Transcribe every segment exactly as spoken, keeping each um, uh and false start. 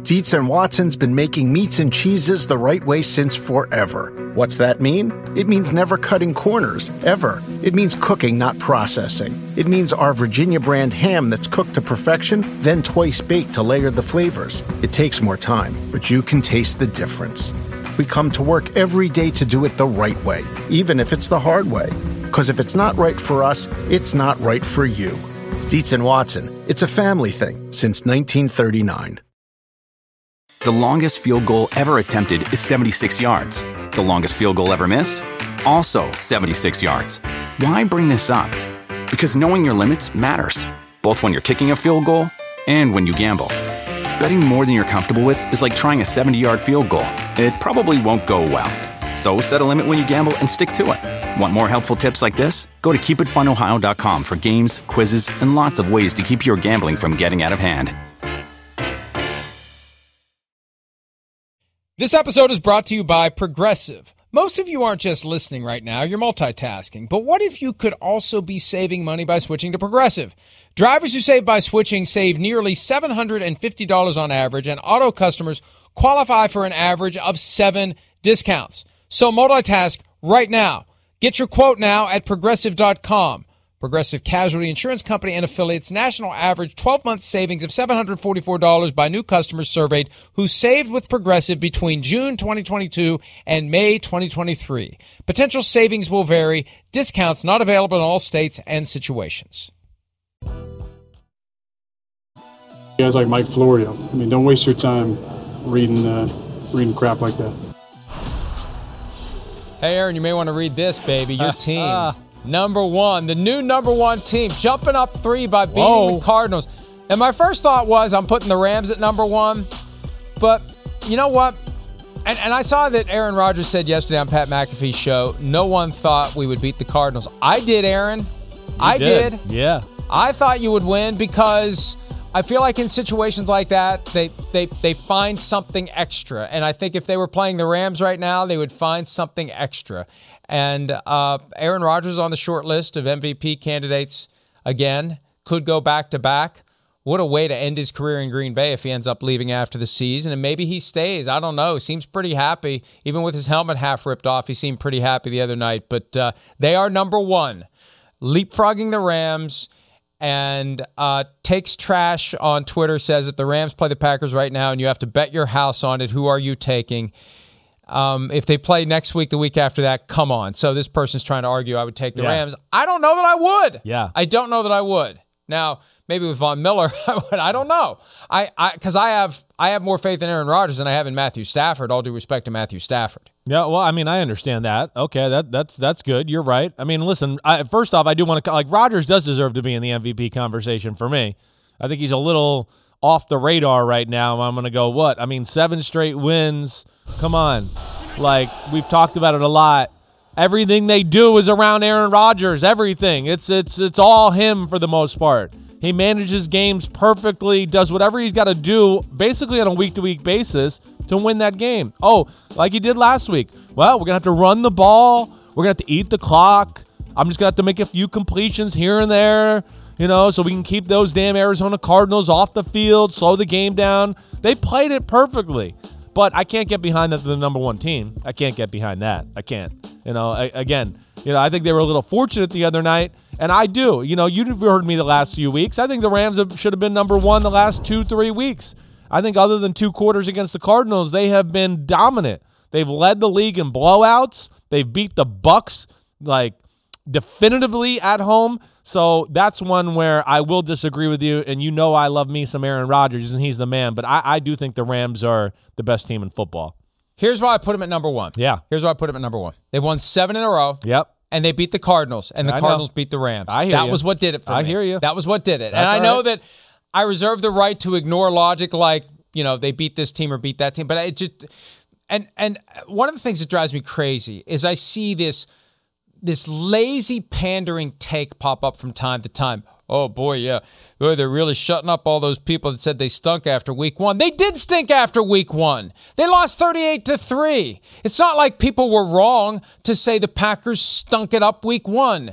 Dietz and Watson's been making meats and cheeses the right way since forever. What's that mean? It means never cutting corners, ever. It means cooking, not processing. It means our Virginia brand ham that's cooked to perfection, then twice baked to layer the flavors. It takes more time, but you can taste the difference. We come to work every day to do it the right way, even if it's the hard way. Because if it's not right for us, it's not right for you. Dietz and Watson, it's a family thing since nineteen thirty-nine. The longest field goal ever attempted is seventy-six yards. The longest field goal ever missed? Also seventy-six yards. Why bring this up? Because knowing your limits matters, both when you're kicking a field goal and when you gamble. Betting more than you're comfortable with is like trying a seventy-yard field goal. It probably won't go well. So set a limit when you gamble and stick to it. Want more helpful tips like this? Go to keep it fun ohio dot com for games, quizzes, and lots of ways to keep your gambling from getting out of hand. This episode is brought to you by Progressive. Most of you aren't just listening right now, you're multitasking. But what if you could also be saving money by switching to Progressive? Drivers who save by switching save nearly seven hundred fifty dollars on average, and auto customers qualify for an average of seven discounts. So multitask right now. Get your quote now at progressive dot com. Progressive Casualty Insurance Company and affiliates, national average twelve-month savings of seven hundred forty-four dollars by new customers surveyed who saved with Progressive between June twenty twenty-two and May twenty twenty-three. Potential savings will vary. Discounts not available in all states and situations. Guys like Mike Florio, I mean, don't waste your time reading uh, reading crap like that. Hey, Aaron, you may want to read this, baby. Your team. Number one, the new number one team, jumping up three by beating Whoa. the Cardinals. And my first thought was I'm putting the Rams at number one. But you know what? And, and I saw that Aaron Rodgers said yesterday on Pat McAfee's show, no one thought we would beat the Cardinals. I did, Aaron. You I did. did. Yeah. I thought you would win because I feel like in situations like that, they, they, they find something extra. And I think if they were playing the Rams right now, they would find something extra. And uh, Aaron Rodgers is on the short list of M V P candidates again. Could go back-to-back. What a way to end his career in Green Bay if he ends up leaving after the season. And maybe he stays. I don't know. Seems pretty happy. Even with his helmet half ripped off, he seemed pretty happy the other night. But uh, they are number one. Leapfrogging the Rams. And uh, Takes Trash on Twitter says that the Rams play the Packers right now and you have to bet your house on it. Who are you taking? Um, if they play next week, the week after that, come on. So this person's trying to argue I would take the yeah. Rams. I don't know that I would. Yeah. I don't know that I would. Now, maybe with Von Miller, I would. I don't know. I because I, I have I have more faith in Aaron Rodgers than I have in Matthew Stafford. All due respect to Matthew Stafford. Yeah, well, I mean, I understand that. Okay, that that's that's good. You're right. I mean, listen. I, first off, I do want to like Rodgers does deserve to be in the M V P conversation for me. I think he's a little off the radar right now. I'm going to go what? I mean, seven straight wins. Come on. Like, we've talked about it a lot. Everything they do is around Aaron Rodgers. Everything. It's it's it's all him for the most part. He manages games perfectly, does whatever he's got to do basically on a week-to-week basis to win that game. Oh, like he did last week. Well, we're going to have to run the ball. We're going to have to eat the clock. I'm just going to have to make a few completions here and there, you know, so we can keep those damn Arizona Cardinals off the field, slow the game down. They played it perfectly. But I can't get behind that they're the number one team. I can't get behind that. I can't. You know, I, again, you know, I think they were a little fortunate the other night, and I do. You know, you've heard me the last few weeks. I think the Rams have, should have been number one the last two, three weeks. I think other than two quarters against the Cardinals, they have been dominant. They've led the league in blowouts. They've beat the Bucs, like, definitively at home. So that's one where I will disagree with you, and you know I love me some Aaron Rodgers, and he's the man, but I, I do think the Rams are the best team in football. Here's why I put him at number one. Yeah. Here's why I put him at number one. They've won seven in a row. Yep. And they beat the Cardinals, and the I Cardinals know. beat the Rams. I hear that you. was what did it for I me. I hear you. That was what did it. That's and I know right. that I reserve the right to ignore logic like, you know, they beat this team or beat that team, but it just and and one of the things that drives me crazy is I see this this lazy pandering take pop up from time to time. Oh, boy, yeah. Boy, they're really shutting up all those people that said they stunk after week one. They did stink after week one. They lost thirty-eight to three. It's not like people were wrong to say the Packers stunk it up week one.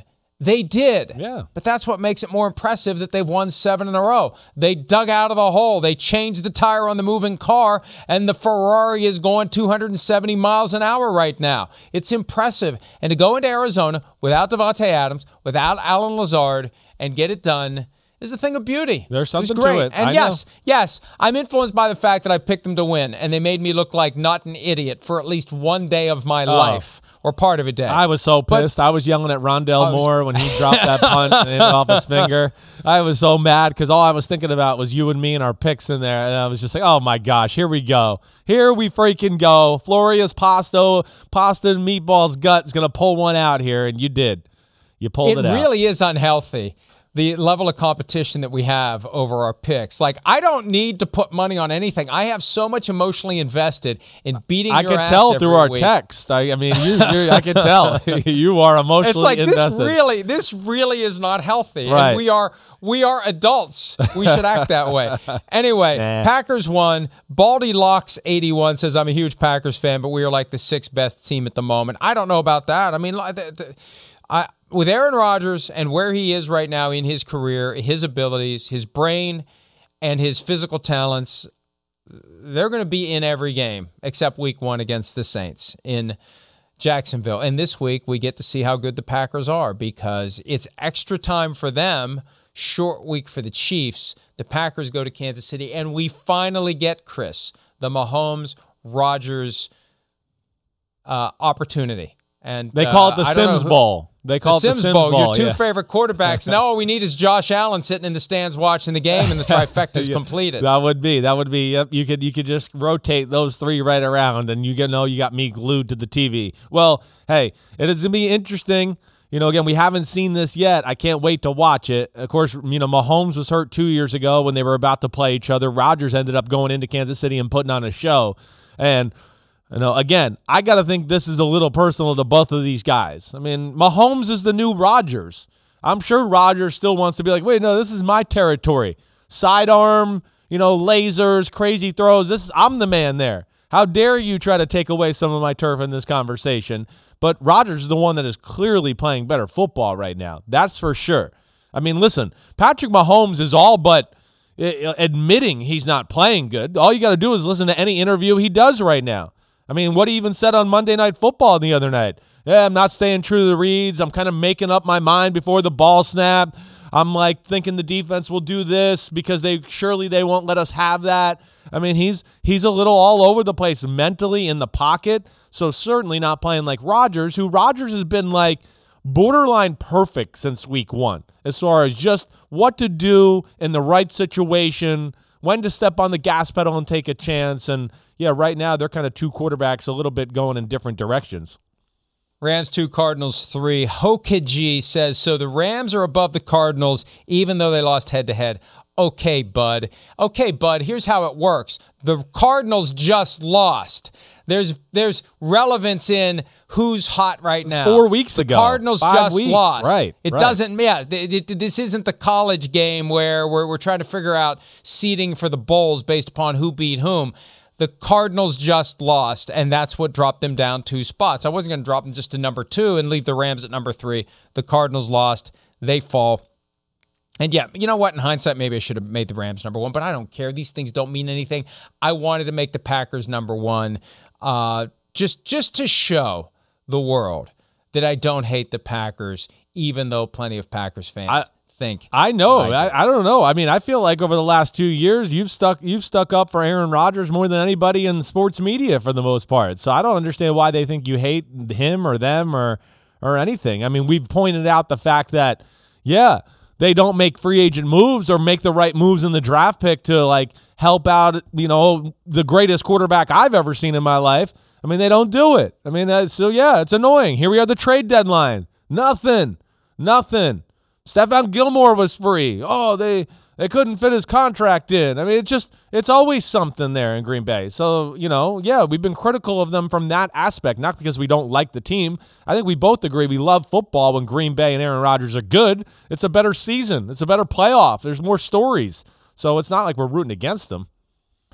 They did. Yeah. But that's what makes it more impressive that they've won seven in a row. They dug out of the hole. They changed the tire on the moving car, and the Ferrari is going two hundred seventy miles an hour right now. It's impressive. And to go into Arizona without Devontae Adams, without Alan Lazard, and get it done is a thing of beauty. There's something it was great. to it. And I yes, know. yes, I'm influenced by the fact that I picked them to win, and they made me look like not an idiot for at least one day of my Oh. life. Or part of a day. I was so pissed. But, I was yelling at Rondell was, Moore when he dropped that punt and it off his finger. I was so mad because all I was thinking about was you and me and our picks in there. And I was just like, oh, my gosh, here we go. Here we freaking go. Floria's pasta, pasta and meatballs gut's going to pull one out here, and you did. You pulled it, it out. It really is unhealthy, the level of competition that we have over our picks. Like, I don't need to put money on anything. I have so much emotionally invested in beating I your can ass tell through every our week. text. I, I mean, you, you're, I can tell you are emotionally It's like invested. this really, this really is not healthy. Right. And we are, we are adults. We should act that way. Anyway, Nah. Packers won. Baldy Locks eighty-one says, I'm a huge Packers fan, but we are like the sixth best team at the moment. I don't know about that. I mean, the, the, I, with Aaron Rodgers and where he is right now in his career, his abilities, his brain, and his physical talents, they're going to be in every game except week one against the Saints in Jacksonville. And this week, we get to see how good the Packers are because it's extra time for them, short week for the Chiefs. The Packers go to Kansas City, and we finally get, Chris, the Mahomes-Rodgers uh, opportunity. And They call uh, it the I don't know Sims who- Bowl. They call the it Sims, the Sims Bowl. Bowl. Your two yeah. favorite quarterbacks. Now all we need is Josh Allen sitting in the stands watching the game, and the trifecta is Yeah, completed. That would be. That would be. Yep. You could. You could just rotate those three right around, and you know you got me glued to the T V. Well, hey, it is gonna be interesting. You know, again, we haven't seen this yet. I can't wait to watch it. Of course, you know, Mahomes was hurt two years ago when they were about to play each other. Rodgers ended up going into Kansas City and putting on a show, and. You know, again, I got to think this is a little personal to both of these guys. I mean, Mahomes is the new Rodgers. I'm sure Rodgers still wants to be like, wait, no, this is my territory. Sidearm, you know, lasers, crazy throws. This is I'm the man there. How dare you try to take away some of my turf in this conversation? But Rodgers is the one that is clearly playing better football right now. That's for sure. I mean, listen, Patrick Mahomes is all but admitting he's not playing good. All you got to do is listen to any interview he does right now. I mean, what he even said on Monday Night Football the other night. Yeah, I'm not staying true to the reads. I'm kind of making up my mind before the ball snap. I'm like thinking the defense will do this because they surely they won't let us have that. I mean, he's he's a little all over the place mentally in the pocket. So certainly not playing like Rodgers, who Rodgers has been like borderline perfect since week one as far as just what to do in the right situation, when to step on the gas pedal and take a chance. And yeah, right now they're kind of two quarterbacks a little bit going in different directions. Rams two, Cardinals three. Hokaji says, so the Rams are above the Cardinals even though they lost head-to-head. Okay, bud. Okay, bud, here's how it works. The Cardinals just lost. There's there's relevance in who's hot right now. Four weeks the ago. Cardinals Five just weeks. lost. Right. It right. doesn't, yeah, th- th- this isn't the college game where we're, we're trying to figure out seeding for the bowls based upon who beat whom. The Cardinals just lost, and that's what dropped them down two spots. I wasn't going to drop them just to number two and leave the Rams at number three. The Cardinals lost. They fall. And yeah, you know what? In hindsight, maybe I should have made the Rams number one, but I don't care. These things don't mean anything. I wanted to make the Packers number one uh, just, just to show the world that I don't hate the Packers, even though plenty of Packers fans I, think. I know. I, I, I don't know. I mean, I feel like over the last two years, you've stuck you've stuck up for Aaron Rodgers more than anybody in sports media for the most part. So I don't understand why they think you hate him or them or or anything. I mean, we've pointed out the fact that, yeah, they don't make free agent moves or make the right moves in the draft pick to like help out, you know, the greatest quarterback I've ever seen in my life. I mean, they don't do it. I mean, uh, so yeah, it's annoying. Here we are, the trade deadline. Nothing. Nothing. Stephon Gilmore was free. Oh, they they couldn't fit his contract in. I mean, it's just, it's always something there in Green Bay. So, you know, yeah, we've been critical of them from that aspect, not because we don't like the team. I think we both agree we love football when Green Bay and Aaron Rodgers are good. It's a better season. It's a better playoff. There's more stories. So it's not like we're rooting against them.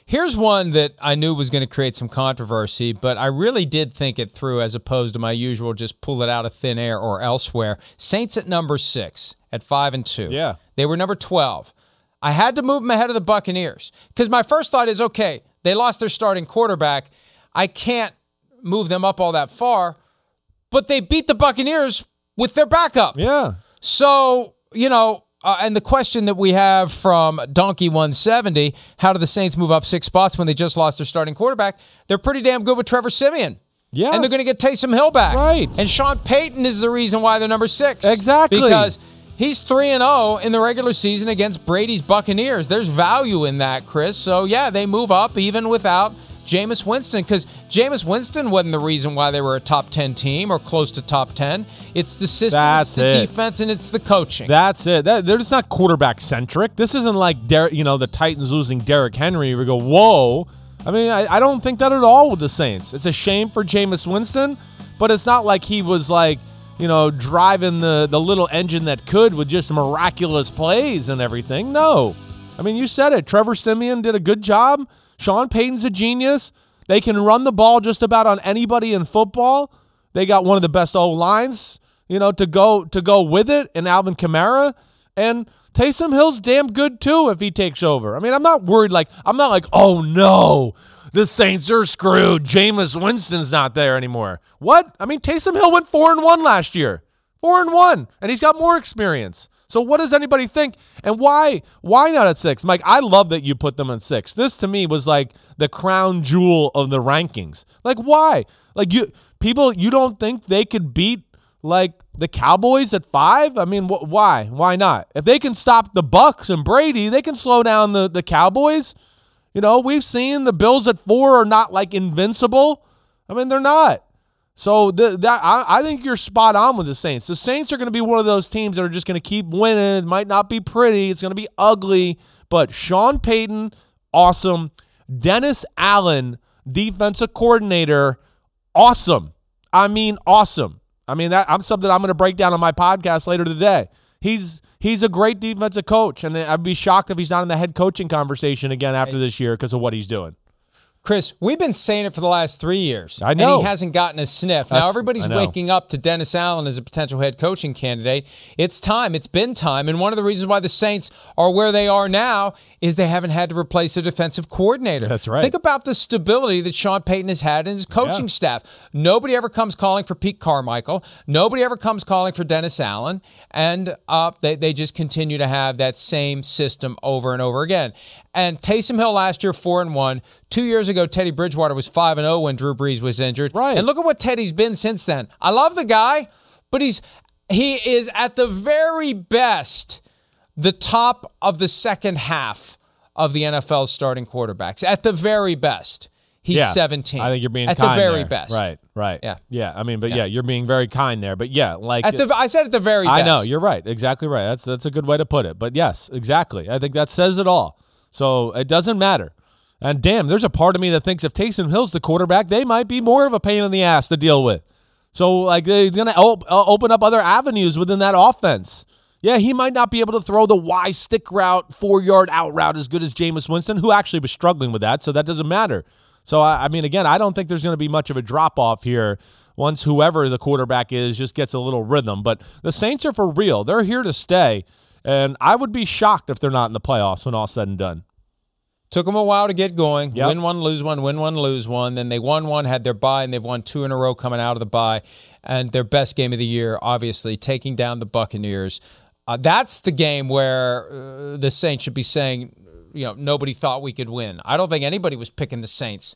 Here's one that I knew was going to create some controversy, but I really did think it through as opposed to my usual just pull it out of thin air or elsewhere. Saints at number six at five and two. Yeah. They were number twelve. I had to move them ahead of the Buccaneers because my first thought is, okay, they lost their starting quarterback. I can't move them up all that far, but they beat the Buccaneers with their backup. Yeah. So, you know, Uh, and the question that we have from Donkey one seventy, how do the Saints move up six spots when they just lost their starting quarterback? They're pretty damn good with Trevor Siemian. Yes. And they're going to get Taysom Hill back. Right. And Sean Payton is the reason why they're number six. Exactly. Because he's three and oh in the regular season against Brady's Buccaneers. There's value in that, Chris. So, yeah, they move up even without Jameis Winston, because Jameis Winston wasn't the reason why they were a top ten team or close to top ten. It's the system, That's it's the it. defense, and it's the coaching. That's it. That, they're just not quarterback-centric. This isn't like, Der- you know, the Titans losing Derrick Henry. We go, whoa. I mean, I, I don't think that at all with the Saints. It's a shame for Jameis Winston, but it's not like he was like, you know, driving the, the little engine that could with just miraculous plays and everything. No. I mean, you said it. Trevor Siemian did a good job. Sean Payton's a genius. They can run the ball just about on anybody in football. They got one of the best O-lines, you know, to go to go with it, and Alvin Kamara. And Taysom Hill's damn good, too, if he takes over. I mean, I'm not worried. Like, I'm not like, oh, no, the Saints are screwed. Jameis Winston's not there anymore. What? I mean, Taysom Hill went four and one last year. four and one, and he's got more experience. So what does anybody think? And why why not at six? Mike, I love that you put them at six. This, to me, was like the crown jewel of the rankings. Like, why? Like, you people, you don't think they could beat, like, the Cowboys at five? I mean, wh- why? Why not? If they can stop the Bucs and Brady, they can slow down the, the Cowboys. You know, we've seen the Bills at four are not, like, invincible. I mean, they're not. So the, that I, I think you're spot on with the Saints. The Saints are going to be one of those teams that are just going to keep winning. It might not be pretty. It's going to be ugly. But Sean Payton, awesome. Dennis Allen, defensive coordinator, awesome. I mean, awesome. I mean, that I'm something I'm going to break down on my podcast later today. He's he's a great defensive coach, and I'd be shocked if he's not in the head coaching conversation again after this year because of what he's doing. Chris, we've been saying it for the last three years. I know. And he hasn't gotten a sniff. That's, now, everybody's waking up to Dennis Allen as a potential head coaching candidate. It's time. It's been time. And one of the reasons why the Saints are where they are now is they haven't had to replace a defensive coordinator. That's right. Think about the stability that Sean Payton has had in his coaching Yeah. staff. Nobody ever comes calling for Pete Carmichael. Nobody ever comes calling for Dennis Allen. And uh, they, they just continue to have that same system over and over again. And Taysom Hill last year, four and one. Two years ago, Teddy Bridgewater was five and oh when Drew Brees was injured. Right. And look at what Teddy's been since then. I love the guy, but he's he is at the very best the top of the second half of the N F L's starting quarterbacks. At the very best. He's yeah, seventeen. I think you're being at kind the very there. best. Right, right. Yeah. Yeah, I mean, but yeah. Yeah. you're being very kind there. But yeah, like At the I said at the very I best. know, you're right. Exactly right. That's that's a good way to put it. But yes, exactly. I think that says it all. So it doesn't matter. And damn, there's a part of me that thinks if Taysom Hill's the quarterback, they might be more of a pain in the ass to deal with. So like he's going to op- uh, open up other avenues within that offense. Yeah, he might not be able to throw the Y stick route, four-yard out route as good as Jameis Winston, who actually was struggling with that, so that doesn't matter. So, I, I mean, again, I don't think there's going to be much of a drop-off here once whoever the quarterback is just gets a little rhythm. But the Saints are for real. They're here to stay, and I would be shocked if they're not in the playoffs when all's said and done. Took them a while to get going. Yep. Win one, lose one, win one, lose one. Then they won one, had their bye, and they've won two in a row coming out of the bye. And their best game of the year, obviously, taking down the Buccaneers. Uh, that's the game where uh, the Saints should be saying, you know, nobody thought we could win. I don't think anybody was picking the Saints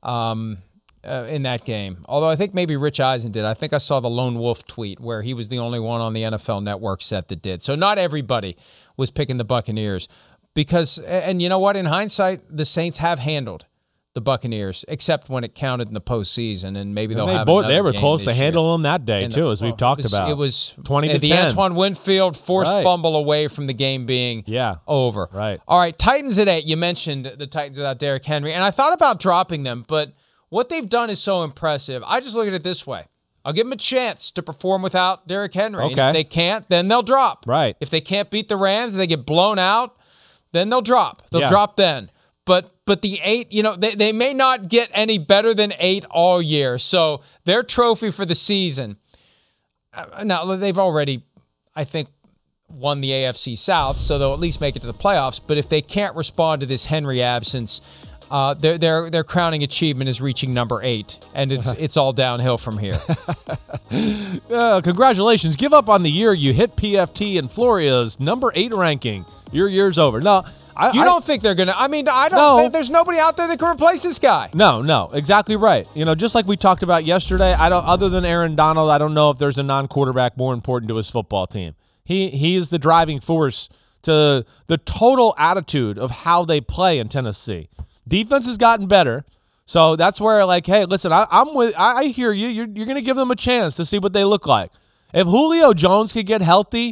um, uh, in that game. Although I think maybe Rich Eisen did. I think I saw the Lone Wolf tweet where he was the only one on the N F L Network set that did. So not everybody was picking the Buccaneers. Because, and you know what, in hindsight, the Saints have handled the Buccaneers, except when it counted in the postseason, and maybe they'll And they have both, another they were game close this to year. handle them that day, And too, the- as we've well, talked it was, about. It was twenty to the ten. Antoine Winfield forced Right. fumble away from the game being Yeah. over. Right. All right, Titans at eight. You mentioned the Titans without Derrick Henry, and I thought about dropping them, but what they've done is so impressive. I just look at it this way. I'll give them a chance to perform without Derrick Henry. And Okay. if they can't, then they'll drop. Right. If they can't beat the Rams, they get blown out, then they'll drop. They'll Yeah. drop then. But but the eight, you know, they, they may not get any better than eight all year. So their trophy for the season, uh, now they've already, I think, won the A F C South, so they'll at least make it to the playoffs. But if they can't respond to this Henry absence, uh, their their their crowning achievement is reaching number eight, and it's it's all downhill from here. uh, congratulations! Give up on the year you hit P F T and Florida's number eight ranking. Your year's over. No, I, you I, don't think they're gonna? I mean, I don't. No. think There's nobody out there that can replace this guy. No, no, exactly right. You know, just like we talked about yesterday. I don't. Other than Aaron Donald, I don't know if there's a non-quarterback more important to his football team. He he is the driving force to the total attitude of how they play in Tennessee. Defense has gotten better, so that's where, like, hey, listen, I, I'm with. I, I hear you. You're you're gonna give them a chance to see what they look like. If Julio Jones could get healthy,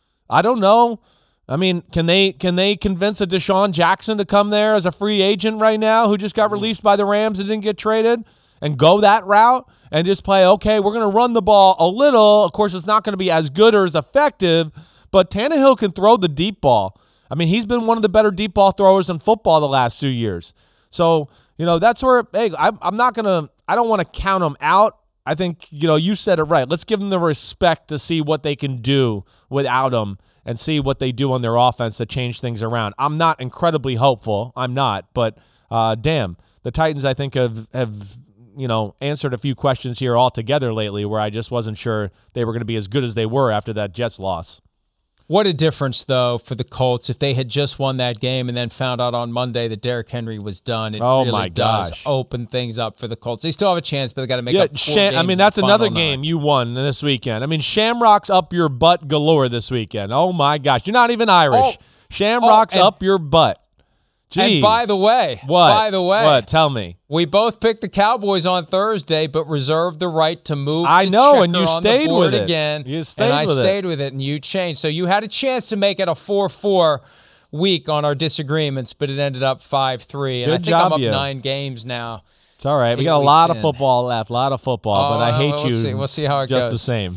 I don't know. I mean, can they can they convince a Deshaun Jackson to come there as a free agent right now, who just got released by the Rams and didn't get traded, and go that route and just play, okay, we're going to run the ball a little. Of course, it's not going to be as good or as effective, but Tannehill can throw the deep ball. I mean, he's been one of the better deep ball throwers in football the last few years. So, you know, that's where, hey, I'm, I'm not going to, I don't want to count them out. I think, you know, you said it right. Let's give them the respect to see what they can do without him and see what they do on their offense to change things around. I'm not incredibly hopeful. I'm not. But, uh, damn, the Titans, I think, have, have you know, answered a few questions here altogether lately where I just wasn't sure they were going to be as good as they were after that Jets loss. What a difference, though, for the Colts if they had just won that game and then found out on Monday that Derrick Henry was done. It oh really my does gosh. open things up for the Colts. They still have a chance, but they got to make yeah, up four Sham- games I mean, in that's the another final game nine. you won this weekend. I mean, Shamrock's up your butt galore this weekend. Oh, my gosh. You're not even Irish. Oh, Shamrock's oh, and, up your butt. Jeez. And by the way, what? by the way, what? Tell me. We both picked the Cowboys on Thursday, but reserved the right to move. I the know, and you on stayed the board with it again. You stayed and I with stayed it. with it, and you changed. So you had a chance to make it a four four week on our disagreements, but it ended up five three. And Good I think job, I'm up you. nine games now. It's all right. We Eight got a lot of weeks in. football left, a lot of football, Oh, but I hate we'll you see. We'll see how it just goes. the same.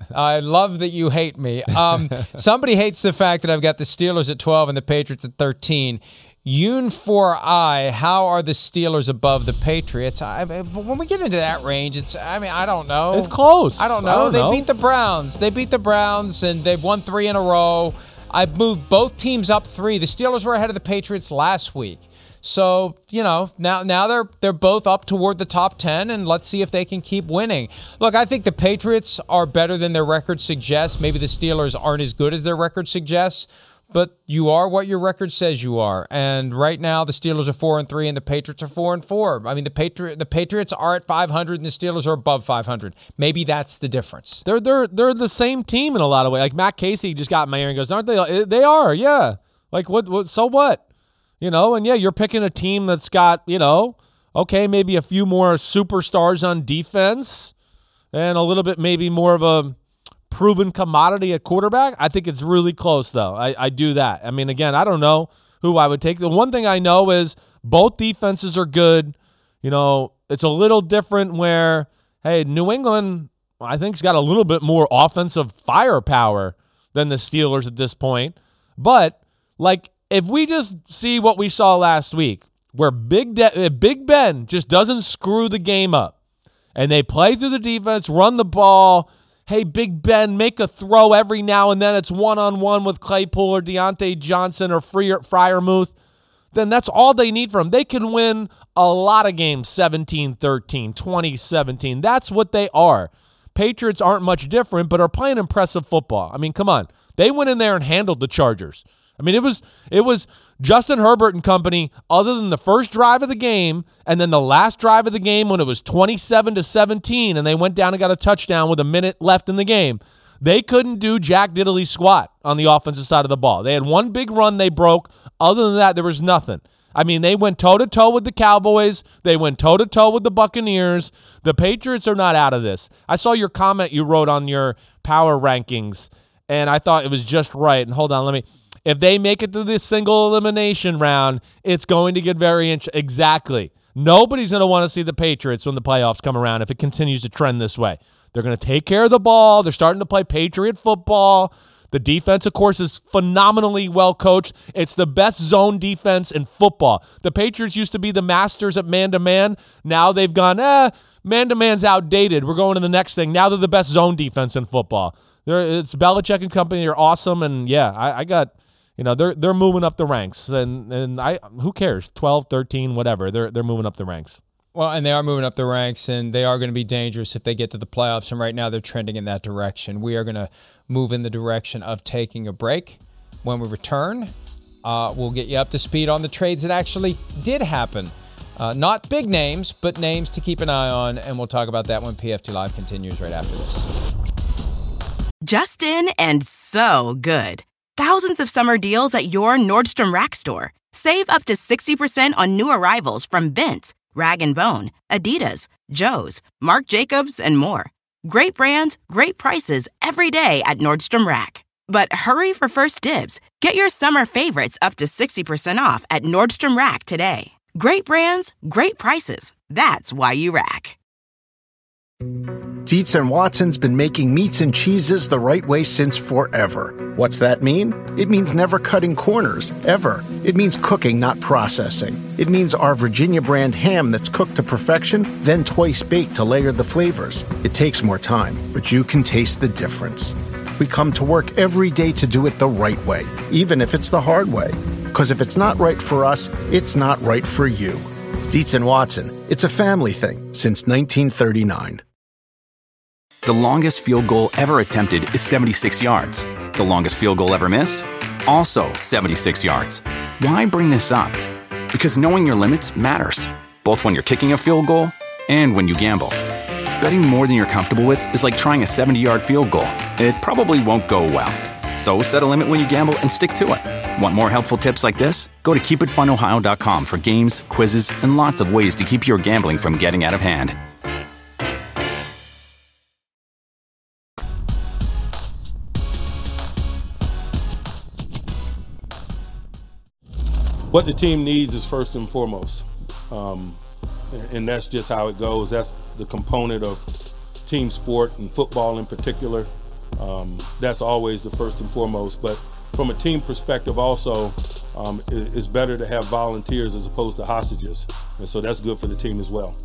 I love that you hate me. Um, somebody hates the fact that I've got the Steelers at twelve and the Patriots at thirteen. Yoon for I, how are the Steelers above the Patriots? I, when we get into that range, it's, I mean, I don't know. It's close. I don't know. I don't they know. beat the Browns. They beat the Browns, and they've won three in a row. I've moved both teams up three. The Steelers were ahead of the Patriots last week. So, you know, now now they're they're both up toward the top ten, and let's see if they can keep winning. Look, I think the Patriots are better than their record suggests. Maybe the Steelers aren't as good as their record suggests, but you are what your record says you are. And right now, the Steelers are four and three, and the Patriots are four and four. I mean, the Patriot the Patriots are at five hundred, and the Steelers are above five hundred. Maybe that's the difference. They're they're they're the same team in a lot of ways. Like Matt Casey just got in my ear and goes, "Aren't they? They are, yeah. Like what? What? So what? You know? And yeah, you're picking a team that's got, you know, okay, maybe a few more superstars on defense, and a little bit maybe more of a proven commodity at quarterback. I think it's really close, though. I, I do that. I mean, again, I don't know who I would take. The one thing I know is both defenses are good. You know, it's a little different where, hey, New England, I think, has got a little bit more offensive firepower than the Steelers at this point. But, like, if we just see what we saw last week, where Big, De- Big Ben just doesn't screw the game up, and they play through the defense, run the ball, hey, Big Ben, make a throw every now and then. It's one-on-one with Claypool or Deontay Johnson or Freiermuth. Then that's all they need from him. They can win a lot of games, seventeen thirteen, twenty seventeen. That's what they are. Patriots aren't much different, but are playing impressive football. I mean, come on. They went in there and handled the Chargers. I mean, it was it was Justin Herbert and company, other than the first drive of the game and then the last drive of the game when it was twenty-seven to seventeen and they went down and got a touchdown with a minute left in the game. They couldn't do Jack Diddley squat on the offensive side of the ball. They had one big run they broke. Other than that, there was nothing. I mean, they went toe-to-toe with the Cowboys. They went toe-to-toe with the Buccaneers. The Patriots are not out of this. I saw your comment you wrote on your power rankings, and I thought it was just right. And hold on, let me... If they make it to this single elimination round, it's going to get very interesting. Exactly. Nobody's going to want to see the Patriots when the playoffs come around if it continues to trend this way. They're going to take care of the ball. They're starting to play Patriot football. The defense, of course, is phenomenally well coached. It's the best zone defense in football. The Patriots used to be the masters at man-to-man. Now they've gone, eh, man-to-man's outdated. We're going to the next thing. Now they're the best zone defense in football. They're, it's Belichick and company. They're awesome, and yeah, I, I got, you know, they're they're moving up the ranks, and and I who cares, twelve, thirteen, whatever. They're they're moving up the ranks. Well, and they are moving up the ranks, and they are going to be dangerous if they get to the playoffs, and right now they're trending in that direction. We are going to move in the direction of taking a break. When we return, uh, we'll get you up to speed on the trades that actually did happen. Uh, not big names, but names to keep an eye on, and we'll talk about that when P F T Live continues right after this. Just in and so good. Thousands of summer deals at your Nordstrom Rack store. Save up to sixty percent on new arrivals from Vince, Rag and Bone, Adidas, Joe's, Marc Jacobs, and more. Great brands, great prices every day at Nordstrom Rack. But hurry for first dibs. Get your summer favorites up to sixty percent off at Nordstrom Rack today. Great brands, great prices. That's why you rack. Dietz and Watson's been making meats and cheeses the right way since forever. What's that mean? It means never cutting corners, ever. It means cooking, not processing. It means our Virginia brand ham that's cooked to perfection, then twice baked to layer the flavors. It takes more time, but you can taste the difference. We come to work every day to do it the right way, even if it's the hard way. Because if it's not right for us, it's not right for you. Dietz and Watson, it's a family thing since nineteen thirty-nine. The longest field goal ever attempted is seventy-six yards. The longest field goal ever missed? Also seventy-six yards. Why bring this up? Because knowing your limits matters, both when you're kicking a field goal and when you gamble. Betting more than you're comfortable with is like trying a seventy-yard field goal. It probably won't go well. So set a limit when you gamble and stick to it. Want more helpful tips like this? Go to keep it fun ohio dot com for games, quizzes, and lots of ways to keep your gambling from getting out of hand. What the team needs is first and foremost, um, and that's just how it goes. That's the component of team sport and football in particular. Um, that's always the first and foremost. But from a team perspective also, um, it, it's better to have volunteers as opposed to hostages. And so that's good for the team as well.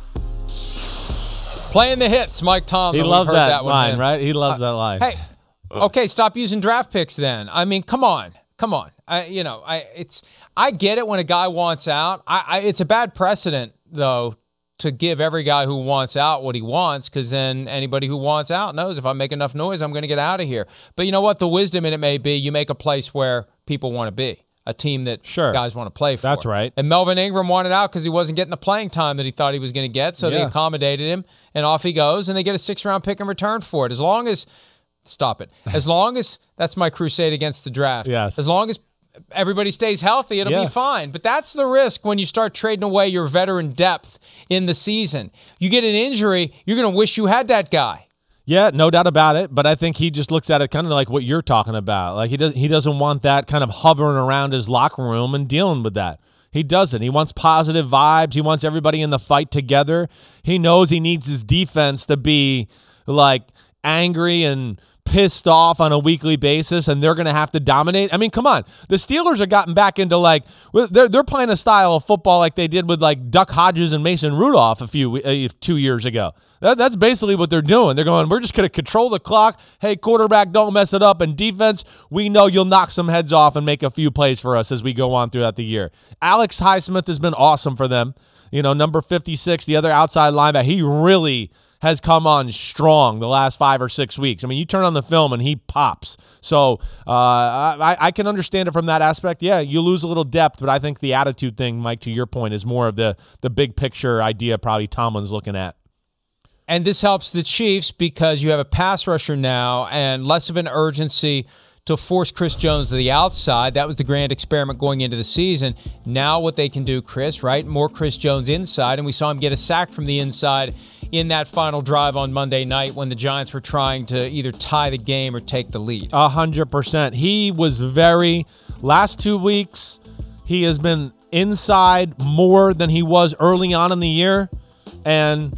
Playing the hits, Mike Tomlin. He loves that, that line, right? He loves uh, that line. Hey, okay, stop using draft picks then. I mean, come on. Come on. I, you know, I it's I get it when a guy wants out. I, I it's a bad precedent, though, to give every guy who wants out what he wants, because then anybody who wants out knows if I make enough noise, I'm going to get out of here. But you know what? The wisdom in it may be you make a place where people want to be, a team that sure. guys want to play for. That's right. And Melvin Ingram wanted out because he wasn't getting the playing time that he thought he was going to get, so yeah. they accommodated him, and off he goes, and they get a six-round pick in return for it. As long as, stop it, as long as, that's my crusade against the draft. Yes. As long as everybody stays healthy, it'll yeah. be fine. But that's the risk when you start trading away your veteran depth in the season. You get an injury, you're going to wish you had that guy. Yeah, no doubt about it. But I think he just looks at it kind of like what you're talking about. Like he does, he doesn't want that kind of hovering around his locker room and dealing with that. He doesn't. He wants positive vibes. He wants everybody in the fight together. He knows he needs his defense to be like angry and pissed off on a weekly basis, and they're going to have to dominate. I mean, come on. The Steelers have gotten back into like they're they're playing a style of football like they did with like Duck Hodges and Mason Rudolph a few uh, two years ago. That, that's basically what they're doing. They're going, we're just going to control the clock. Hey, quarterback, don't mess it up. And defense, we know you'll knock some heads off and make a few plays for us as we go on throughout the year. Alex Highsmith has been awesome for them. You know, number fifty-six, the other outside linebacker. He really has come on strong the last five or six weeks. I mean, you turn on the film and he pops. So uh, I, I can understand it from that aspect. Yeah, you lose a little depth, but I think the attitude thing, Mike, to your point, is more of the the big picture idea probably Tomlin's looking at. And this helps the Chiefs because you have a pass rusher now and less of an urgency to force Chris Jones to the outside. That was the grand experiment going into the season. Now what they can do, Chris, right? More Chris Jones inside, and we saw him get a sack from the inside in that final drive on Monday night when the Giants were trying to either tie the game or take the lead. A hundred percent. He was very, last two weeks, he has been inside more than he was early on in the year, and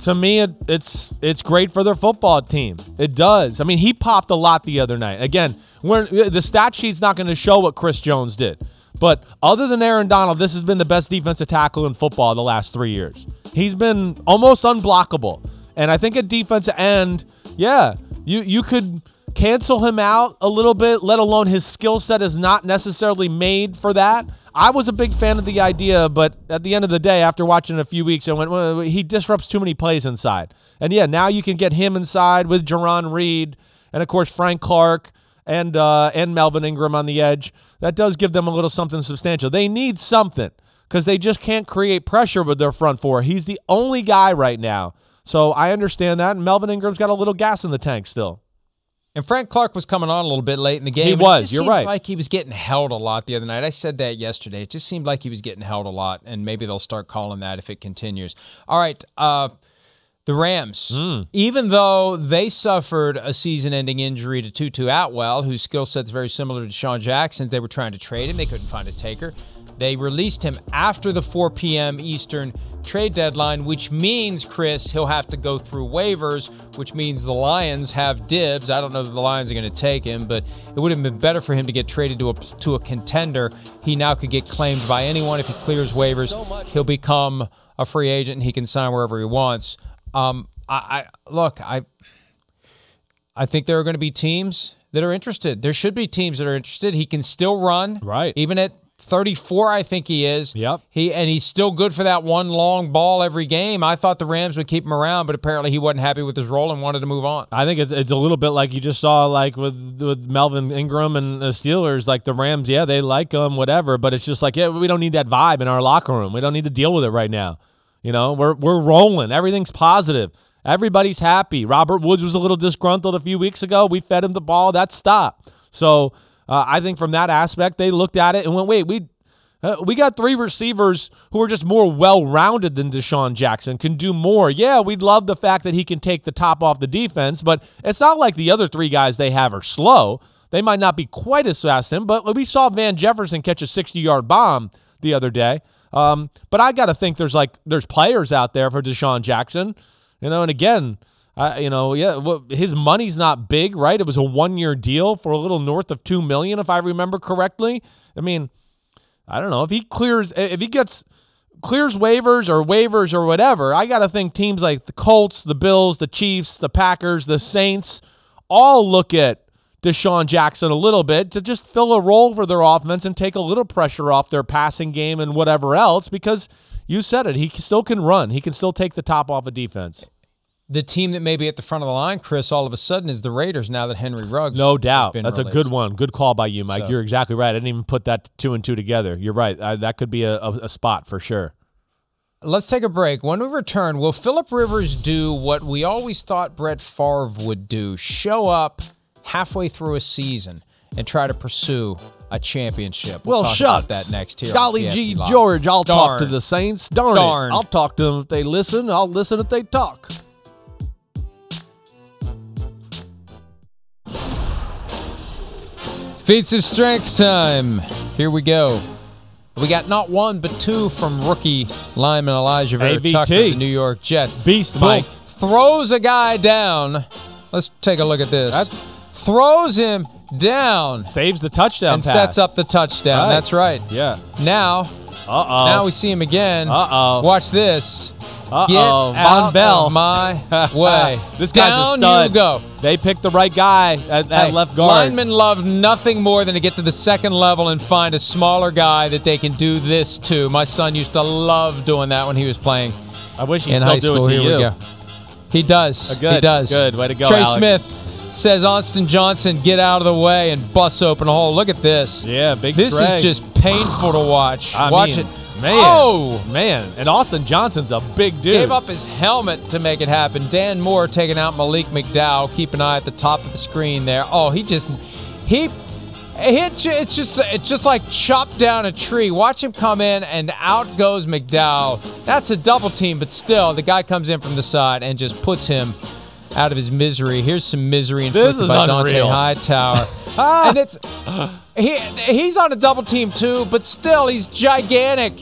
to me, it, it's it's great for their football team. It does. I mean, he popped a lot the other night. Again, we're, the stat sheet's not going to show what Chris Jones did. But other than Aaron Donald, this has been the best defensive tackle in football the last three years. He's been almost unblockable. And I think at defensive end, yeah, you, you could cancel him out a little bit, let alone his skill set is not necessarily made for that. I was a big fan of the idea, but at the end of the day, after watching a few weeks, I went, well, he disrupts too many plays inside. And yeah, now you can get him inside with Jerron Reed and, of course, Frank Clark and uh, and Melvin Ingram on the edge. That does give them a little something substantial. They need something because they just can't create pressure with their front four. He's the only guy right now. So I understand that, and Melvin Ingram's got a little gas in the tank still. And Frank Clark was coming on a little bit late in the game. He and was, it just you're seemed right. like he was getting held a lot the other night. I said that yesterday. It just seemed like he was getting held a lot, and maybe they'll start calling that if it continues. All right, uh, the Rams. Mm. Even though they suffered a season-ending injury to Tutu Atwell, whose skill set's very similar to Deshaun Jackson, they were trying to trade him. They couldn't find a taker. They released him after the four p.m. Eastern trade deadline, which means, Chris, he'll have to go through waivers, which means the Lions have dibs. I don't know that the Lions are going to take him, but it would have been better for him to get traded to a, to a contender. He now could get claimed by anyone. If he clears waivers, he'll become a free agent and he can sign wherever he wants. Um, I, I look, I, I think there are going to be teams that are interested. There should be teams that are interested. He can still run, right? Even at thirty-four, I think he is. Yep. He and he's still good for that one long ball every game. I thought the Rams would keep him around, but apparently he wasn't happy with his role and wanted to move on. I think it's it's a little bit like you just saw, like with with Melvin Ingram and the Steelers. Like the Rams, yeah, they like him, whatever, but it's just like, yeah, we don't need that vibe in our locker room. We don't need to deal with it right now. You know, we're we're rolling. Everything's positive. Everybody's happy. Robert Woods was a little disgruntled a few weeks ago. We fed him the ball. That stopped. So uh, I think from that aspect, they looked at it and went, wait, we uh, we got three receivers who are just more well-rounded than Deshaun Jackson, can do more. Yeah, we'd love the fact that he can take the top off the defense, but it's not like the other three guys they have are slow. They might not be quite as fast as him, but we saw Van Jefferson catch a sixty-yard bomb the other day. Um, but I got to think there's like there's players out there for Deshaun Jackson, you know. And again, uh, you know, yeah, well, his money's not big, right? It was a one-year deal for a little north of two million, if I remember correctly. I mean, I don't know if he clears, if he gets clears waivers or waivers or whatever. I got to think teams like the Colts, the Bills, the Chiefs, the Packers, the Saints, all look at Deshaun Jackson a little bit to just fill a role for their offense and take a little pressure off their passing game and whatever else, because you said it, he still can run. He can still take the top off of defense. The team that may be at the front of the line, Chris, all of a sudden is the Raiders now that Henry Ruggs No doubt. has been That's released. a good one. Good call by you, Mike. So. You're exactly right. I didn't even put that two and two together. You're right. I, that could be a, a, a spot for sure. Let's take a break. When we return, will Phillip Rivers do what we always thought Brett Favre would do, show up halfway through a season and try to pursue a championship? We'll, Well, talk shucks. about that next here. Golly on gee, T F T Live. George, I'll Darn. talk to the Saints. Darn, Darn. it. I'll talk to them if they listen. I'll listen if they talk. Feats of strength time. Here we go. We got not one but two from rookie lineman Elijah Vera A V T. Tucker of the New York Jets. Beast, Boom. Mike. Throws a guy down. Let's take a look at this. That's Throws him down saves the touchdown and pass. sets up the touchdown. Right. That's right. Yeah. Now, Uh-oh. now we see him again. Uh-oh. Watch this. Uh-oh. Get Von out Bell. of my way. This guy's Down a stud. you go. They picked the right guy at, at Hey, left guard. Linemen love nothing more than to get to the second level and find a smaller guy that they can do this to. My son used to love doing that when he was playing I wish he'd in still high do school. it to Here you. we go. He does. Uh, good, He does. good. Way to go, Trey Alex. Smith says Austin Johnson, get out of the way and busts open a hole. Look at this. Yeah, big This Trey. is just painful to watch. I watch mean, it. Man, Oh! man. And Austin Johnson's a big dude. Gave up his helmet to make it happen. Dan Moore taking out Malik McDowell. Keep an eye at the top of the screen there. Oh, he just he It, it's just it's just like chopped down a tree. Watch him come in, and out goes McDowell. That's a double team, but still, the guy comes in from the side and just puts him out of his misery. Here's some misery This inflicted is by Dante unreal. Hightower. And it's he he's on a double team too, but still, he's gigantic.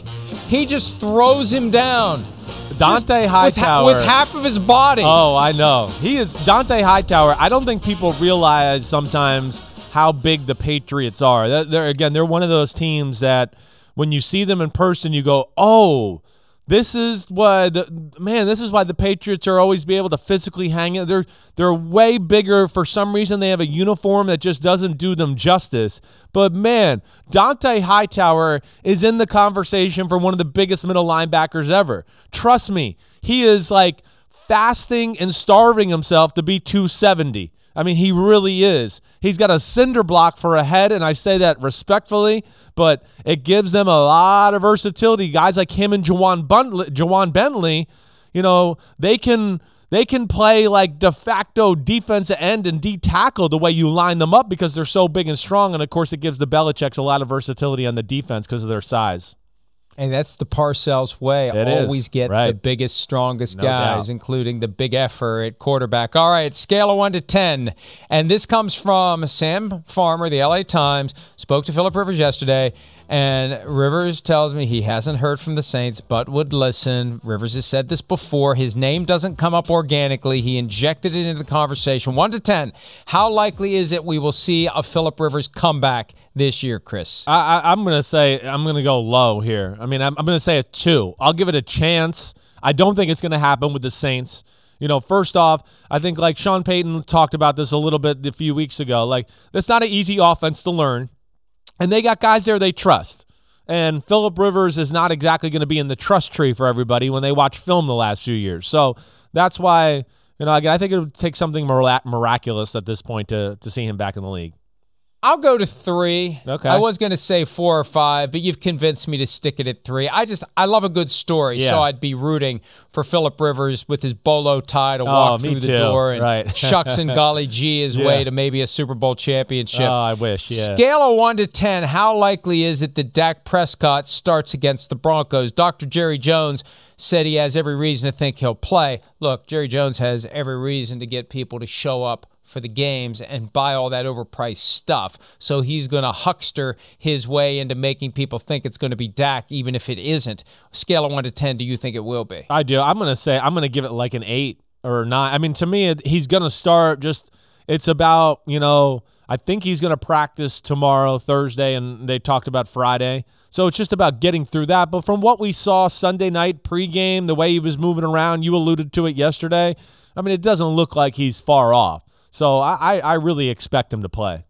he just throws him down. Dante Just Hightower. With, ha- with half of his body. Oh, I know. He is Dante Hightower. I don't think people realize sometimes how big the Patriots are. They're, they're again, they're one of those teams that when you see them in person, you go, "Oh, this is why the man. This is why the Patriots are always be able to physically hang it. They're they're way bigger for some reason. They have a uniform that just doesn't do them justice. But man, Dante Hightower is in the conversation for one of the biggest middle linebackers ever. Trust me, he is like fasting and starving himself to be two seventy. I mean, he really is. He's got a cinder block for a head, and I say that respectfully, but it gives them a lot of versatility. Guys like him and Jawan, Bun- Jawan Bentley, you know, they can they can play like de facto defensive end and D-tackle the way you line them up because they're so big and strong, and, of course, it gives the Belichicks a lot of versatility on the defense because of their size. And that's the Parcells way. It Always is, get right. the biggest, strongest No guys, doubt. including the big effer at quarterback. All right, scale of one to ten. And this comes from Sam Farmer, the L A Times, spoke to Philip Rivers yesterday. And Rivers tells me he hasn't heard from the Saints, but would listen. Rivers has said this before. His name doesn't come up organically. He injected it into the conversation. one to ten. How likely is it we will see a Philip Rivers comeback this year, Chris? I, I, I'm going to say I'm going to go low here. I mean, I'm, I'm going to say a two. I'll give it a chance. I don't think it's going to happen with the Saints. You know, first off, I think like Sean Payton talked about this a little bit a few weeks ago. Like, that's not an easy offense to learn. And they got guys there they trust. And Philip Rivers is not exactly going to be in the trust tree for everybody when they watch film the last few years. So that's why, you know, I think it would take something mirac- miraculous at this point to to see him back in the league. I'll go to three. Okay. I was going to say four or five, but you've convinced me to stick it at three. I just, I love a good story, Yeah. so I'd be rooting for Philip Rivers with his bolo tie to walk Oh, me through the too. door and Right. shucks and golly gee his Yeah. way to maybe a Super Bowl championship. Oh, I wish, yeah. Scale of one to ten, how likely is it that Dak Prescott starts against the Broncos? Doctor Jerry Jones said he has every reason to think he'll play. Look, Jerry Jones has every reason to get people to show up for the games and buy all that overpriced stuff. So he's going to huckster his way into making people think it's going to be Dak, even if it isn't. Scale of one to ten, do you think it will be? I do. I'm going to say I'm going to give it like an eight or nine. I mean, to me, it, he's going to start just – it's about, you know, I think he's going to practice tomorrow, Thursday, and they talked about Friday. So it's just about getting through that. But from what we saw Sunday night pregame, the way he was moving around, you alluded to it yesterday, I mean, it doesn't look like he's far off. So I, I really expect him to play.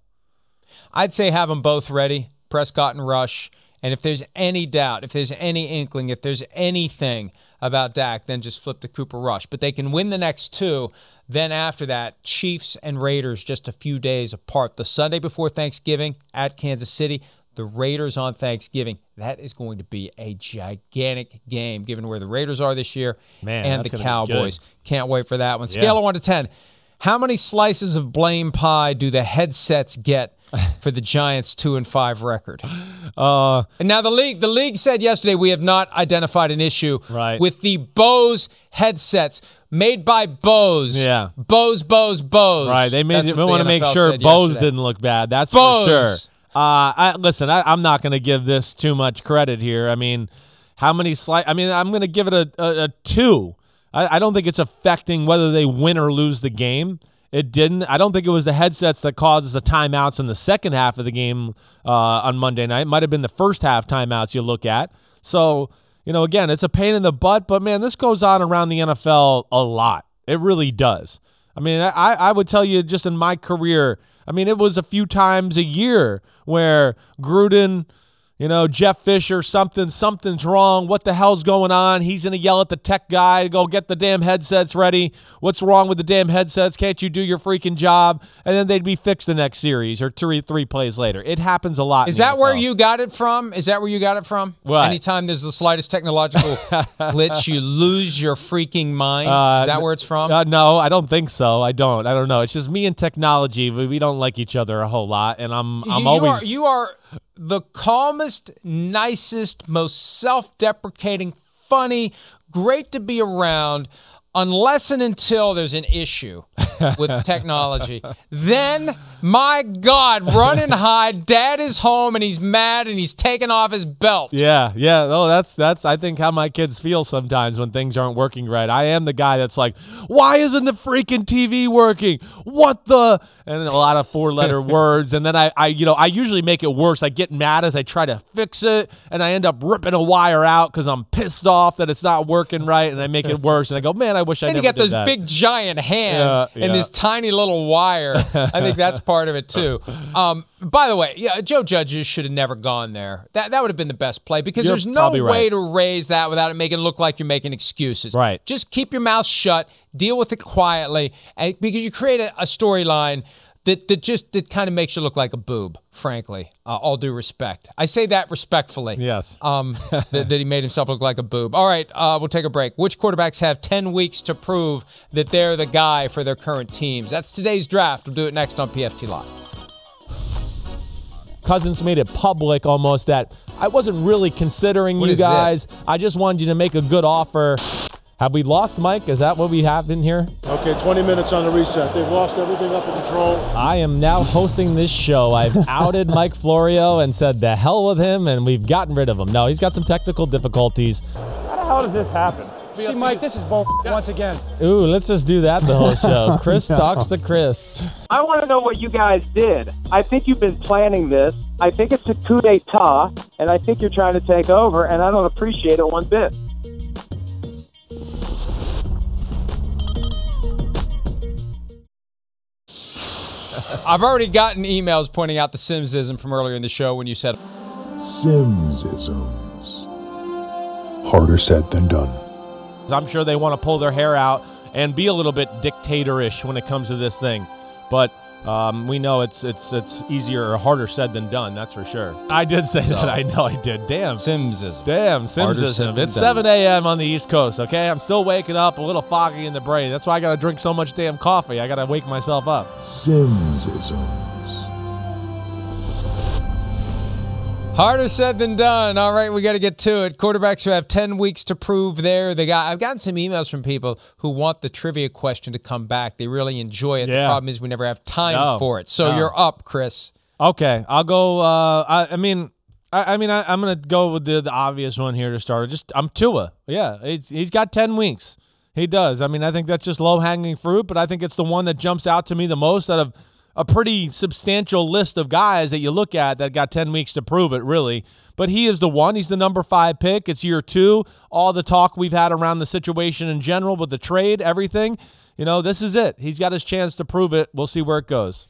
I'd say have them both ready, Prescott and Rush. And if there's any doubt, if there's any inkling, if there's anything about Dak, then just flip to Cooper Rush. But they can win the next two. Then after that, Chiefs and Raiders just a few days apart. The Sunday before Thanksgiving at Kansas City, the Raiders on Thanksgiving. That is going to be a gigantic game, given where the Raiders are this year Man, and that's the gonna be Cowboys. good. Can't wait for that one. Yeah. Scale of one to ten. How many slices of blame pie do the headsets get for the Giants' two and five record? Uh, And now the league, the league said yesterday we have not identified an issue Right. with the Bose headsets made by Bose. Yeah. Bose, Bose, Bose. right. They made. That's They what the want to make N F L sure said Bose yesterday. didn't look bad. That's Bose. for sure. Uh, I, listen, I, I'm not going to give this too much credit here. I mean, how many slight? I mean, I'm going to give it a, a, a two. I, I don't think it's affecting whether they win or lose the game. It didn't. I don't think it was the headsets that caused the timeouts in the second half of the game uh, on Monday night. It might have been the first half timeouts you look at. So, you know, again, it's a pain in the butt, but, man, this goes on around the N F L a lot. It really does. I mean, I, I would tell you just in my career, I mean, it was a few times a year where Gruden, you know, Jeff Fisher, something, something's wrong. What the hell's going on? He's going to yell at the tech guy to go get the damn headsets ready. What's wrong with the damn headsets? Can't you do your freaking job? And then they'd be fixed the next series or three, three plays later. It happens a lot. Is in the that where N F L. you got it from? Is that where you got it from? What? Anytime there's the slightest technological glitch, you lose your freaking mind. Uh, Is that where it's from? Uh, no, I don't think so. I don't. I don't know. It's just me and technology. We, we don't like each other a whole lot, and I'm I'm you, always You are, you are the calmest, nicest, most self-deprecating, funny, great to be around, unless and until there's an issue with technology. Then, my God, run and hide. Dad is home, and he's mad, and he's taking off his belt. Yeah, yeah. Oh, that's, that's I think, how my kids feel sometimes when things aren't working right. I am the guy that's like, why isn't the freaking T V working? What the? And a lot of four-letter words. And then I, I, you know, I usually make it worse. I get mad as I try to fix it, and I end up ripping a wire out because I'm pissed off that it's not working right, and I make it worse. And I go, man, I wish I and never you got did those that. big giant hands Yeah, and yeah. this tiny little wire. I think that's part of it too. Um, by the way, yeah, Joe Judge just should have never gone there. That that would have been the best play because You're there's no probably way right. to raise that without it making it look like you're making excuses. Right. Just keep your mouth shut, deal with it quietly, and because you create a, a storyline that that just that kind of makes you look like a boob. Frankly, uh, all due respect, I say that respectfully. Yes. Um, that, that he made himself look like a boob. All right, uh, we'll take a break. Which quarterbacks have ten weeks to prove that they're the guy for their current teams? That's today's draft. We'll do it next on P F T Live. Cousins made it public almost that I wasn't really considering What you is guys. I just wanted you to make a good offer. Have we lost Mike? Is that what we have in here? Okay, twenty minutes on the reset. They've lost everything up in control. I am now hosting this show. I've outed Mike Florio and said the hell with him, and we've gotten rid of him. No, he's got some technical difficulties. How the hell does this happen? See, Mike, this is bull once again. Ooh, let's just do that the whole show. Chris talks to Chris. I want to know what you guys did. I think you've been planning this. I think it's a coup d'etat, and I think you're trying to take over, and I don't appreciate it one bit. I've already gotten emails pointing out the Simsism from earlier in the show when you said Simsisms. Harder said than done. I'm sure they want to pull their hair out and be a little bit dictatorish when it comes to this thing. But um, we know it's it's it's easier or harder said than done, that's for sure. I did say So- that. I know I did. Damn. Simsism. Damn, Harder said Simsism. than It's done. seven a.m. on the East Coast, okay? I'm still waking up a little foggy in the brain. That's why I got to drink so much damn coffee. I got to wake myself up. Simsisms. Harder said than done. All right, we got to get to it. Quarterbacks who have ten weeks to prove they're the guy. I've gotten some emails from people who want the trivia question to come back. They really enjoy it. The Yeah. problem is we never have time No. for it. So No. you're up, Chris. Okay, I'll go. Uh, I, I mean, I, I mean, I, I'm gonna go with the, the obvious one here to start. Just I'm Tua. Yeah, he's he's got ten weeks. He does. I mean, I think that's just low hanging fruit, but I think it's the one that jumps out to me the most out of a pretty substantial list of guys that you look at that got ten weeks to prove it, really. But he is the one. He's the number five pick. It's year two. All the talk we've had around the situation in general with the trade, everything. You know, this is it. He's got his chance to prove it. We'll see where it goes.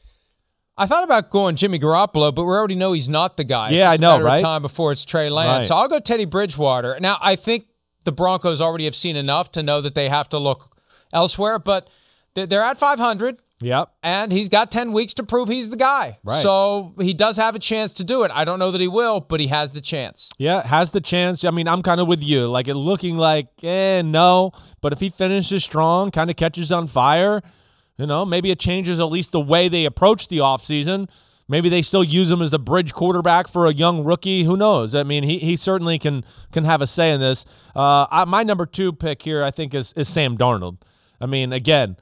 I thought about going Jimmy Garoppolo, but we already know he's not the guy. It's Yeah, just I a know, matter of right? time before it's Trey Lance. Right. So I'll go Teddy Bridgewater. Now, I think the Broncos already have seen enough to know that they have to look elsewhere, but they're they're at five hundred. Yep. And he's got ten weeks to prove he's the guy. Right. So he does have a chance to do it. I don't know that he will, but he has the chance. Yeah, has the chance. I mean, I'm kind of with you. Like, it looking like, eh, no. But if he finishes strong, kind of catches on fire, you know, maybe it changes at least the way they approach the offseason. Maybe they still use him as the bridge quarterback for a young rookie. Who knows? I mean, he he certainly can can have a say in this. Uh, I, my number two pick here, I think, is, is Sam Darnold. I mean, again,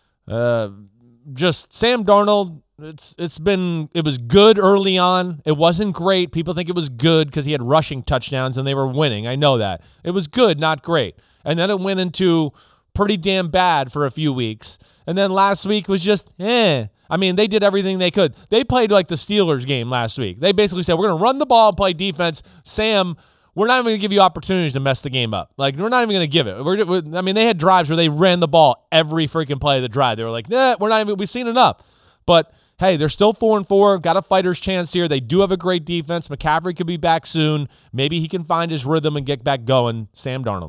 uh, just Sam Darnold, it's it's been it was good early on. It wasn't great. People think it was good because he had rushing touchdowns and they were winning. I know that. It was good, not great. And then it went into pretty damn bad for a few weeks. And then last week was just eh. I mean, they did everything they could. They played like the Steelers game last week. They basically said, we're going to run the ball and play defense. Sam, we're not even going to give you opportunities to mess the game up. Like, we're not even going to give it. We're, we're, I mean, they had drives where they ran the ball every freaking play of the drive. They were like, nah, we're not even, we've seen enough. But, hey, they're still four and four, got a fighter's chance here. They do have a great defense. McCaffrey could be back soon. Maybe he can find his rhythm and get back going. Sam Darnold.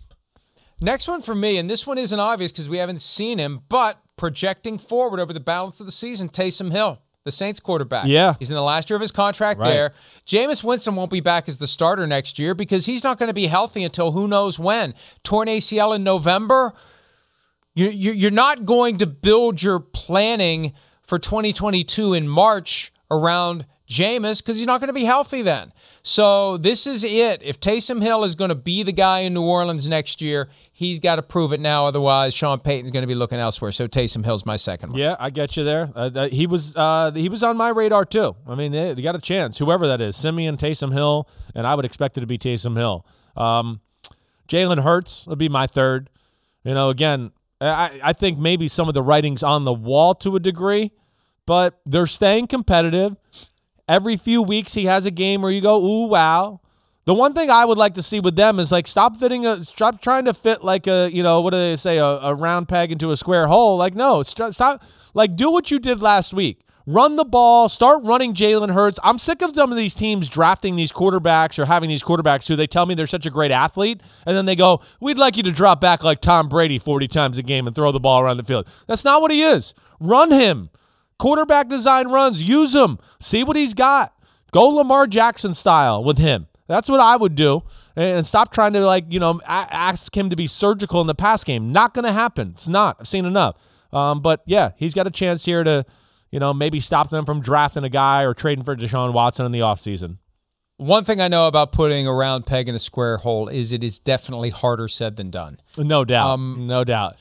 Next one for me, and this one isn't obvious because we haven't seen him, but projecting forward over the balance of the season, Taysom Hill, the Saints quarterback. Yeah. He's in the last year of his contract Right. there. Jameis Winston won't be back as the starter next year because he's not going to be healthy until who knows when. Torn A C L in November. You're, you're not going to build your planning for twenty twenty-two in March around Jameis because he's not going to be healthy then. So this is it. If Taysom Hill is going to be the guy in New Orleans next year, he's got to prove it now. Otherwise, Sean Payton's going to be looking elsewhere. So Taysom Hill's my second one. Yeah, I get you there. Uh, uh, he was uh, he was on my radar too. I mean, they, they got a chance. Whoever that is, Simeon, Taysom Hill, and I would expect it to be Taysom Hill. Um, Jalen Hurts would be my third. You know, again, I, I think maybe some of the writing's on the wall to a degree, but they're staying competitive. Every few weeks he has a game where you go, ooh, wow. The one thing I would like to see with them is like stop fitting a stop trying to fit like a, you know, what do they say, a, a round peg into a square hole. Like, no, st- stop. Like, do what you did last week. Run the ball. Start running Jalen Hurts. I'm sick of some of these teams drafting these quarterbacks or having these quarterbacks who they tell me they're such a great athlete, and then they go, we'd like you to drop back like Tom Brady forty times a game and throw the ball around the field. That's not what he is. Run him. Quarterback design runs. Use him. See what he's got. Go Lamar Jackson style with him. That's what I would do. And stop trying to, like, you know, a- ask him to be surgical in the pass game. Not going to happen. It's not. I've seen enough. Um, but, yeah, he's got a chance here to, you know, maybe stop them from drafting a guy or trading for Deshaun Watson in the offseason. One thing I know about putting a round peg in a square hole is it is definitely harder said than done. No doubt. Um, no doubt.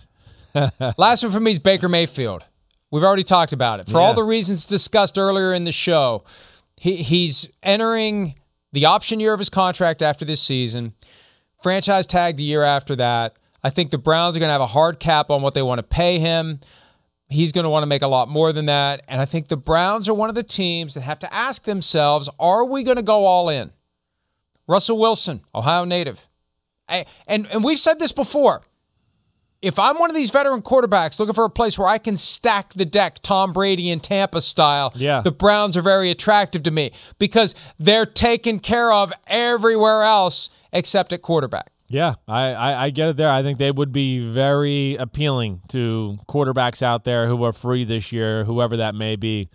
Last one for me is Baker Mayfield. We've already talked about it. For Yeah. all the reasons discussed earlier in the show, he, he's entering the option year of his contract after this season, franchise tag the year after that. I think the Browns are going to have a hard cap on what they want to pay him. He's going to want to make a lot more than that. And I think the Browns are one of the teams that have to ask themselves, are we going to go all in? Russell Wilson, Ohio native. I, and, and we've said this before. If I'm one of these veteran quarterbacks looking for a place where I can stack the deck, Tom Brady in Tampa style, yeah. the Browns are very attractive to me because they're taken care of everywhere else except at quarterback. Yeah, I, I, I get it there. I think they would be very appealing to quarterbacks out there who are free this year, whoever that may be,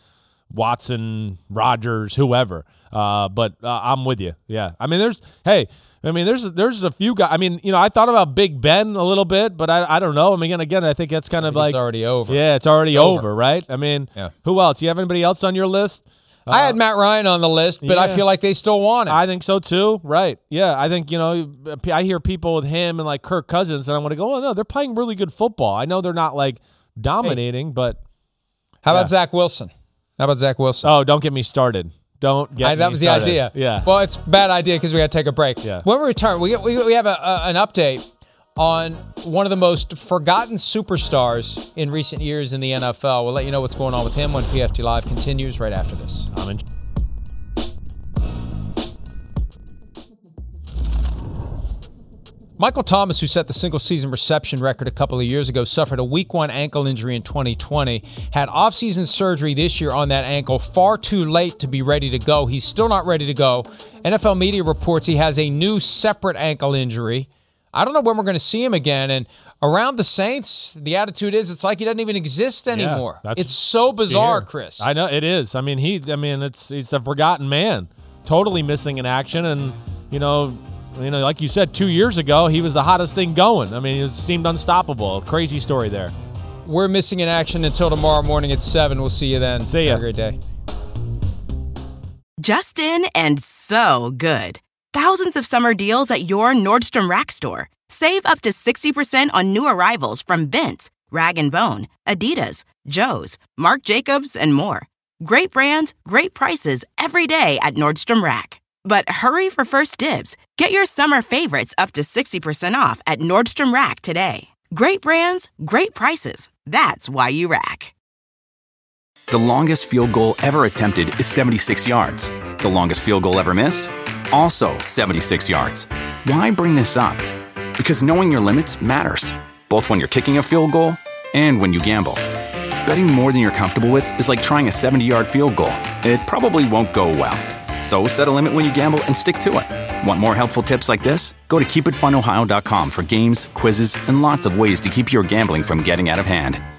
Watson, Rodgers, whoever. Uh, but uh, I'm with you. Yeah, I mean, there's hey, I mean, there's there's a few guys. I mean, you know, I thought about Big Ben a little bit, but I I don't know. I mean, again, again, I think that's kind of like it's already over. Yeah, it's already it's over. over, right? I mean, yeah. Who else? Do you have anybody else on your list? I had Matt Ryan on the list, but yeah. I feel like they still want him. I think so too. Right. Yeah. I think, you know, I hear people with him and like Kirk Cousins, and I want to go, oh, no, they're playing really good football. I know they're not like dominating, hey. but. How yeah. about Zach Wilson? How about Zach Wilson? Oh, don't get me started. Don't get I, me That was started. the idea. Yeah. Well, it's a bad idea because we got to take a break. Yeah. When we return, we, we, we have a, a, an update on one of the most forgotten superstars in recent years in the N F L. We'll let you know what's going on with him when P F T Live continues right after this. I'm in. Michael Thomas, who set the single-season reception record a couple of years ago, suffered a week one ankle injury in twenty twenty, had off-season surgery this year on that ankle, far too late to be ready to go. He's still not ready to go. N F L media reports he has a new separate ankle injury. I don't know when we're going to see him again, and around the Saints, the attitude is it's like he doesn't even exist anymore. Yeah, it's so bizarre, here. Chris. I know, it is. I mean, he. I mean, it's he's a forgotten man, totally missing in action, and, you know, You know, like you said, two years ago, he was the hottest thing going. I mean, it seemed unstoppable. Crazy story there. We're missing in action until tomorrow morning at seven. We'll see you then. See ya. Have a great day. Justin and so good. Thousands of summer deals at your Nordstrom Rack store. Save up to sixty percent on new arrivals from Vince, Rag and Bone, Adidas, Joe's, Marc Jacobs, and more. Great brands, great prices every day at Nordstrom Rack. But hurry for first dibs. Get your summer favorites up to sixty percent off at Nordstrom Rack today. Great brands, great prices. That's why you rack. The longest field goal ever attempted is seventy-six yards. The longest field goal ever missed? Also seventy-six yards. Why bring this up? Because knowing your limits matters, both when you're kicking a field goal and when you gamble. Betting more than you're comfortable with is like trying a seventy-yard field goal. It probably won't go well. So set a limit when you gamble and stick to it. Want more helpful tips like this? Go to keep it fun ohio dot com for games, quizzes, and lots of ways to keep your gambling from getting out of hand.